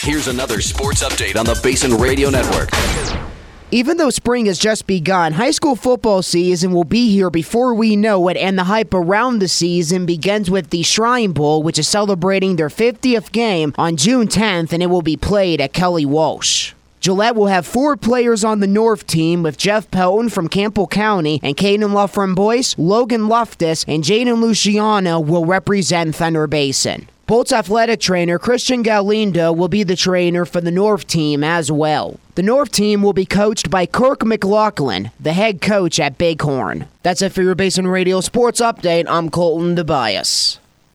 Here's another sports update on the Basin Radio Network. Even though spring has just begun, high school football season will be here before we know it, and the hype around the season begins with the Shrine Bowl, which is celebrating their 50th game on June 10th, and it will be played at Kelly Walsh. Gillette will have 4 players on the North team, with Jeff Pelton from Campbell County and Caden Laframboise, Logan Loftus, and Jaden Luciano will represent Thunder Basin. Bolt's athletic trainer, Christian Galindo, will be the trainer for the North team as well. The North team will be coached by Kirk McLaughlin, the head coach at Bighorn. That's it for your Basin Radio Sports Update. I'm Colton DeBias.